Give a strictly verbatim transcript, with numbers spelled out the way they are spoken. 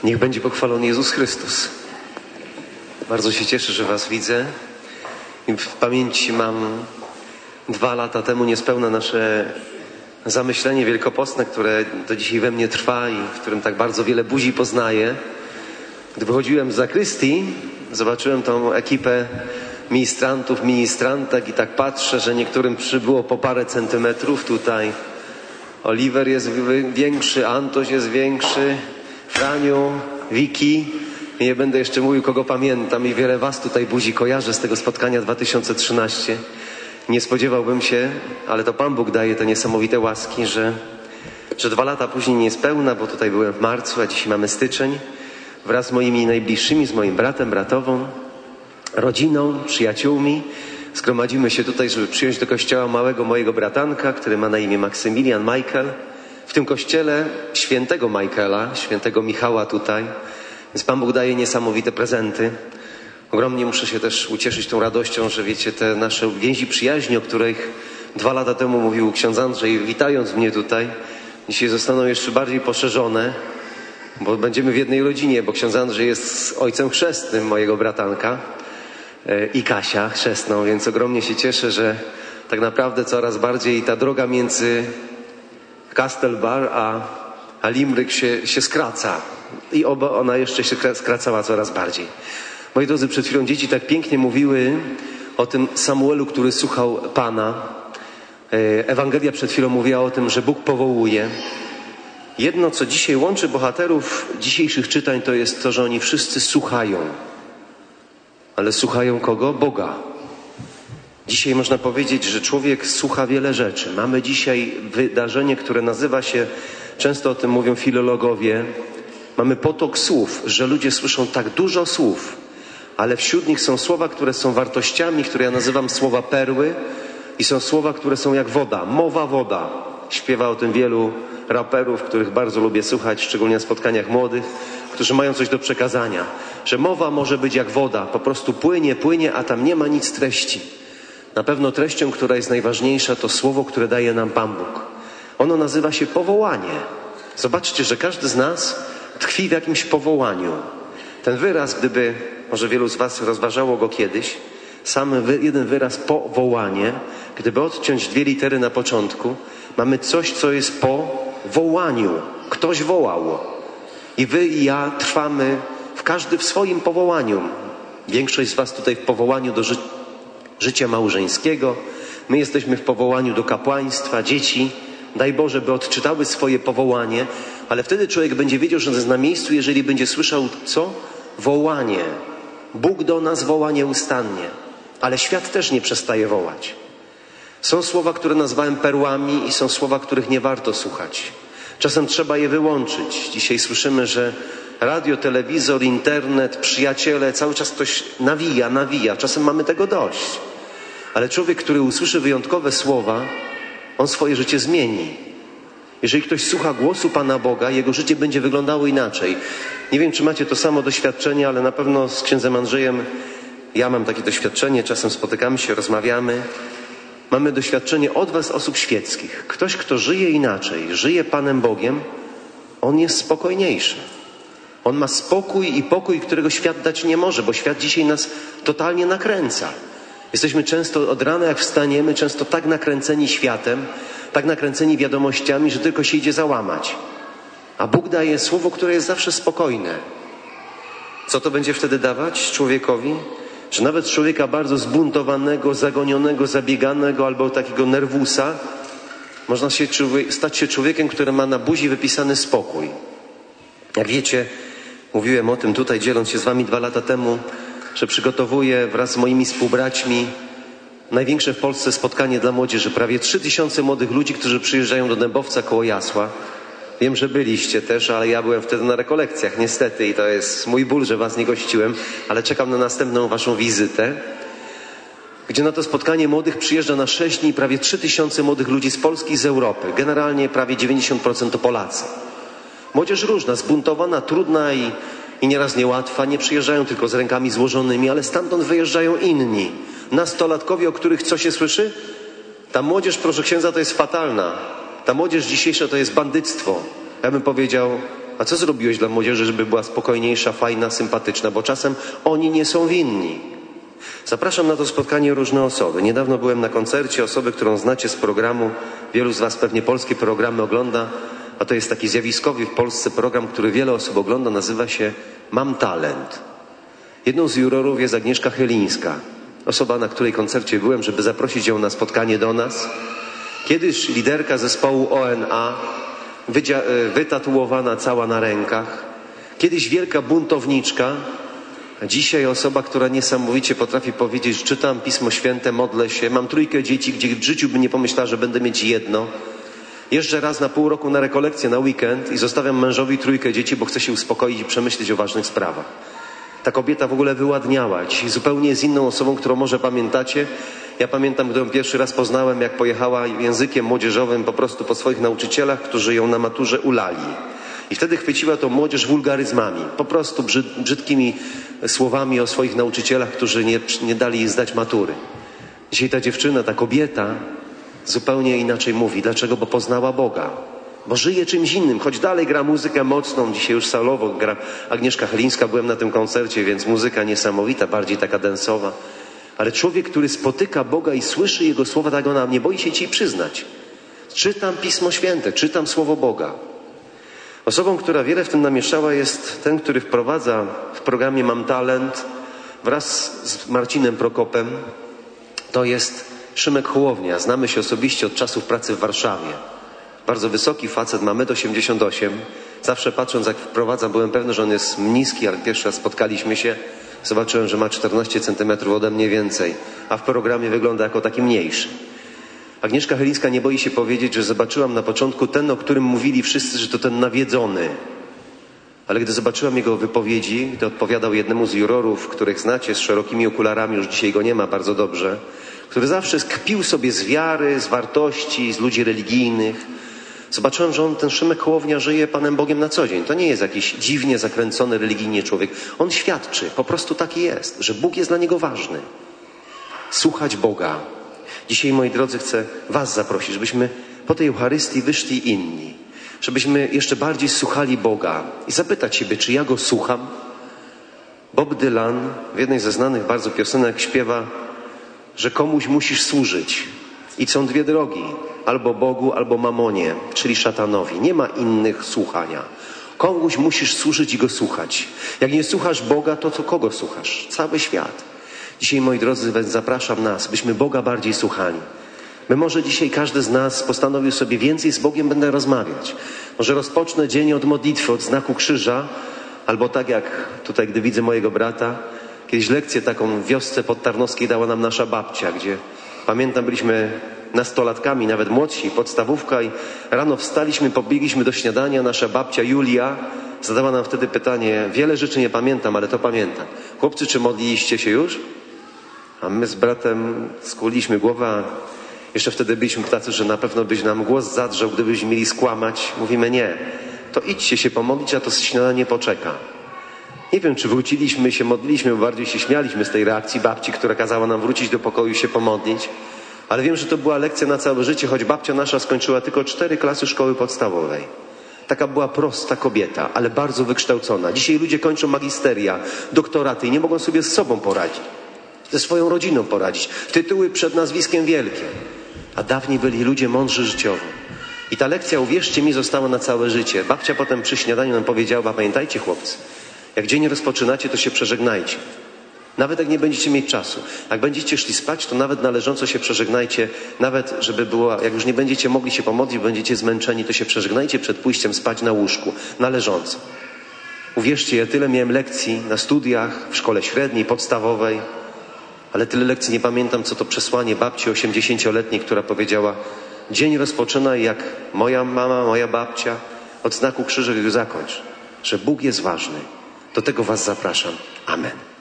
Niech będzie pochwalony Jezus Chrystus. Bardzo się cieszę, że was widzę. I w pamięci mam dwa lata temu niespełna nasze zamyślenie wielkopostne, które do dzisiaj we mnie trwa i w którym tak bardzo wiele buzi poznaję. Gdy wychodziłem z zakrystii, zobaczyłem tą ekipę ministrantów, ministrantek i tak patrzę, że niektórym przybyło po parę centymetrów tutaj. Oliver jest większy, Antoś jest większy, Franiu, Wiki. I nie będę jeszcze mówił, kogo pamiętam, i wiele was tutaj buzi kojarzę z tego spotkania dwa tysiące trzynastego. Nie spodziewałbym się, ale to Pan Bóg daje te niesamowite łaski, że, że dwa lata później niespełna, bo tutaj byłem w marcu, a dzisiaj mamy styczeń, wraz z moimi najbliższymi, z moim bratem, bratową, rodziną, przyjaciółmi, zgromadzimy się tutaj, żeby przyjąć do kościoła małego mojego bratanka, który ma na imię Maksymilian Michael. W tym kościele świętego Michaela, świętego Michała tutaj. Więc Pan Bóg daje niesamowite prezenty. Ogromnie muszę się też ucieszyć tą radością, że wiecie, te nasze więzi przyjaźni, o których dwa lata temu mówił ksiądz Andrzej, witając mnie tutaj, dzisiaj zostaną jeszcze bardziej poszerzone, bo będziemy w jednej rodzinie, bo ksiądz Andrzej jest ojcem chrzestnym mojego bratanka i Kasia chrzestną, więc ogromnie się cieszę, że tak naprawdę coraz bardziej ta droga między Castelbar a, a Limryk się, się skraca. I oba ona jeszcze się skracała coraz bardziej. Moi drodzy, przed chwilą dzieci tak pięknie mówiły o tym Samuelu, który słuchał Pana. Ewangelia przed chwilą mówiła o tym, że Bóg powołuje. Jedno, co dzisiaj łączy bohaterów dzisiejszych czytań, to jest to, że oni wszyscy słuchają. Ale słuchają kogo? Boga. Dzisiaj można powiedzieć, że człowiek słucha wiele rzeczy. Mamy dzisiaj wydarzenie, które nazywa się, często o tym mówią filologowie, mamy potok słów, że ludzie słyszą tak dużo słów, ale wśród nich są słowa, które są wartościami, które ja nazywam słowa perły, i są słowa, które są jak woda, mowa woda. Śpiewa o tym wielu raperów, których bardzo lubię słuchać, szczególnie na spotkaniach młodych, którzy mają coś do przekazania, że mowa może być jak woda, po prostu płynie, płynie, a tam nie ma nic treści. Na pewno treścią, która jest najważniejsza, to słowo, które daje nam Pan Bóg. Ono nazywa się powołanie. Zobaczcie, że każdy z nas tkwi w jakimś powołaniu. Ten wyraz, gdyby, może wielu z was rozważało go kiedyś, sam wy, jeden wyraz powołanie, gdyby odciąć dwie litery na początku, mamy coś, co jest po wołaniu. Ktoś wołał. I wy i ja trwamy w każdy w swoim powołaniu. Większość z was tutaj w powołaniu do ży życia małżeńskiego. My jesteśmy w powołaniu do kapłaństwa, dzieci. Daj Boże, by odczytały swoje powołanie, ale wtedy człowiek będzie wiedział, że jest na miejscu, jeżeli będzie słyszał co? Wołanie. Bóg do nas woła nieustannie, ale świat też nie przestaje wołać. Są słowa, które nazwałem perłami, i są słowa, których nie warto słuchać. Czasem trzeba je wyłączyć. Dzisiaj słyszymy, że radio, telewizor, internet, przyjaciele, cały czas ktoś nawija, nawija. Czasem mamy tego dość. Ale człowiek, który usłyszy wyjątkowe słowa, on swoje życie zmieni. Jeżeli ktoś słucha głosu Pana Boga, jego życie będzie wyglądało inaczej. Nie wiem, czy macie to samo doświadczenie, ale na pewno z księdzem Andrzejem ja mam takie doświadczenie. Czasem spotykamy się, rozmawiamy. Mamy doświadczenie od was, osób świeckich. Ktoś, kto żyje inaczej, żyje Panem Bogiem, on jest spokojniejszy. On ma spokój i pokój, którego świat dać nie może, bo świat dzisiaj nas totalnie nakręca. Jesteśmy często od rana, jak wstaniemy, często tak nakręceni światem, tak nakręceni wiadomościami, że tylko się idzie załamać. A Bóg daje słowo, które jest zawsze spokojne. Co to będzie wtedy dawać człowiekowi? Że nawet człowieka bardzo zbuntowanego, zagonionego, zabieganego albo takiego nerwusa, można się stać się człowiekiem, który ma na buzi wypisany spokój. Jak wiecie, mówiłem o tym tutaj, dzieląc się z wami dwa lata temu, że przygotowuję wraz z moimi współbraćmi największe w Polsce spotkanie dla młodzieży. Prawie trzy tysiące młodych ludzi, którzy przyjeżdżają do Dębowca koło Jasła. Wiem, że byliście też, ale ja byłem wtedy na rekolekcjach, niestety, i to jest mój ból, że was nie gościłem, ale czekam na następną waszą wizytę, gdzie na to spotkanie młodych przyjeżdża na sześć dni prawie trzy tysiące młodych ludzi z Polski i z Europy. Generalnie prawie dziewięćdziesiąt procent to Polacy. Młodzież różna, zbuntowana, trudna i, i nieraz niełatwa. Nie przyjeżdżają tylko z rękami złożonymi, ale stamtąd wyjeżdżają inni. Nastolatkowie, o których co się słyszy? Ta młodzież, proszę księdza, to jest fatalna. Ta młodzież dzisiejsza to jest bandyctwo. Ja bym powiedział a co zrobiłeś dla młodzieży, żeby była spokojniejsza, fajna, sympatyczna, bo czasem oni nie są winni. Zapraszam na to spotkanie różne osoby. Niedawno byłem na koncercie osoby, którą znacie z programu. Wielu z was pewnie polskie programy ogląda, a to jest taki zjawiskowy w Polsce program, który wiele osób ogląda, nazywa się Mam Talent. Jedną z jurorów jest Agnieszka Chylińska, osoba, na której koncercie byłem, żeby zaprosić ją na spotkanie do nas. Kiedyś liderka zespołu O N A, wytatuowana cała na rękach. Kiedyś wielka buntowniczka, a dzisiaj osoba, która niesamowicie potrafi powiedzieć, że czytam Pismo Święte, modlę się, mam trójkę dzieci, gdzie w życiu bym nie pomyślała, że będę mieć jedno. Jeżdżę raz na pół roku na rekolekcję, na weekend i zostawiam mężowi trójkę dzieci, bo chcę się uspokoić i przemyśleć o ważnych sprawach. Ta kobieta w ogóle wyładniała. Dzisiaj zupełnie jest inną osobą, którą może pamiętacie. Ja pamiętam, gdy ją pierwszy raz poznałem, jak pojechała językiem młodzieżowym po prostu po swoich nauczycielach, którzy ją na maturze ulali. I wtedy chwyciła tą młodzież wulgaryzmami, po prostu brzyd, brzydkimi słowami o swoich nauczycielach, którzy nie, nie dali jej zdać matury. Dzisiaj ta dziewczyna, ta kobieta zupełnie inaczej mówi. Dlaczego? Bo poznała Boga. Bo żyje czymś innym, choć dalej gra muzykę mocną, dzisiaj już solowo gra Agnieszka Chylińska, byłem na tym koncercie, więc muzyka niesamowita, bardziej taka densowa. Ale człowiek, który spotyka Boga i słyszy Jego słowa, tak ona nie boi się ci przyznać. Czytam Pismo Święte, czytam Słowo Boga. Osobą, która wiele w tym namieszała, jest ten, który wprowadza w programie Mam Talent wraz z Marcinem Prokopem. To jest Szymek Hołownia. Znamy się osobiście od czasów pracy w Warszawie. Bardzo wysoki facet, ma metr osiemdziesiąt osiem. Zawsze patrząc, jak wprowadzam, byłem pewny, że on jest niski, ale pierwszy raz spotkaliśmy się. Zobaczyłem, że ma czternaście centymetrów ode mnie więcej, a w programie wygląda jako taki mniejszy. Agnieszka Chylińska nie boi się powiedzieć, że zobaczyłam na początku ten, o którym mówili wszyscy, że to ten nawiedzony. Ale gdy zobaczyłam jego wypowiedzi, gdy odpowiadał jednemu z jurorów, których znacie, z szerokimi okularami, już dzisiaj go nie ma bardzo dobrze, który zawsze kpił sobie z wiary, z wartości, z ludzi religijnych, zobaczyłem, że on, ten Szymek Hołownia, żyje Panem Bogiem na co dzień. To nie jest jakiś dziwnie zakręcony religijnie człowiek. On świadczy, po prostu taki jest, że Bóg jest dla niego ważny. Słuchać Boga. Dzisiaj, moi drodzy, chcę was zaprosić, żebyśmy po tej Eucharystii wyszli inni. Żebyśmy jeszcze bardziej słuchali Boga i zapytać siebie, czy ja Go słucham? Bob Dylan w jednej ze znanych bardzo piosenek śpiewa, że komuś musisz służyć. I są dwie drogi. Albo Bogu, albo mamonie, czyli szatanowi. Nie ma innych słuchania. Komuś musisz służyć i Go słuchać. Jak nie słuchasz Boga, to co kogo słuchasz? Cały świat. Dzisiaj, moi drodzy, więc zapraszam nas, byśmy Boga bardziej słuchali. My może dzisiaj każdy z nas postanowił sobie więcej z Bogiem będę rozmawiać. Może rozpocznę dzień od modlitwy, od znaku krzyża, albo tak jak tutaj, gdy widzę mojego brata, kiedyś lekcję taką w wiosce podtarnowskiej dała nam nasza babcia, gdzie pamiętam, byliśmy nastolatkami, nawet młodsi, podstawówka i rano wstaliśmy, pobiegliśmy do śniadania. Nasza babcia Julia zadała nam wtedy pytanie, wiele rzeczy nie pamiętam, ale to pamiętam. Chłopcy, czy modliliście się już? A my z bratem skuliliśmy głowę, a jeszcze wtedy byliśmy tacy, że na pewno byś nam głos zadrżał, gdybyśmy mieli skłamać. Mówimy nie, to idźcie się pomodlić, a to śniadanie poczeka. Nie wiem, czy wróciliśmy się, modliliśmy, bo bardziej się śmialiśmy z tej reakcji babci, która kazała nam wrócić do pokoju i się pomodlić. Ale wiem, że to była lekcja na całe życie, choć babcia nasza skończyła tylko cztery klasy szkoły podstawowej. Taka była prosta kobieta, ale bardzo wykształcona. Dzisiaj ludzie kończą magisteria, doktoraty i nie mogą sobie z sobą poradzić. Ze swoją rodziną poradzić. Tytuły przed nazwiskiem wielkie. A dawniej byli ludzie mądrzy życiowo. I ta lekcja, uwierzcie mi, została na całe życie. Babcia potem przy śniadaniu nam powiedziała, pamiętajcie chłopcy, jak dzień rozpoczynacie, to się przeżegnajcie. Nawet jak nie będziecie mieć czasu. Jak będziecie szli spać, to nawet należąco się przeżegnajcie. Nawet, żeby było, jak już nie będziecie mogli się pomodlić, będziecie zmęczeni, to się przeżegnajcie przed pójściem spać na łóżku. Należąco. Uwierzcie, ja tyle miałem lekcji na studiach, w szkole średniej, podstawowej, ale tyle lekcji nie pamiętam, co to przesłanie babci osiemdziesięcioletniej, która powiedziała, dzień rozpoczynaj jak moja mama, moja babcia, od znaku krzyża go zakończ. Że Bóg jest ważny. Do tego was zapraszam. Amen.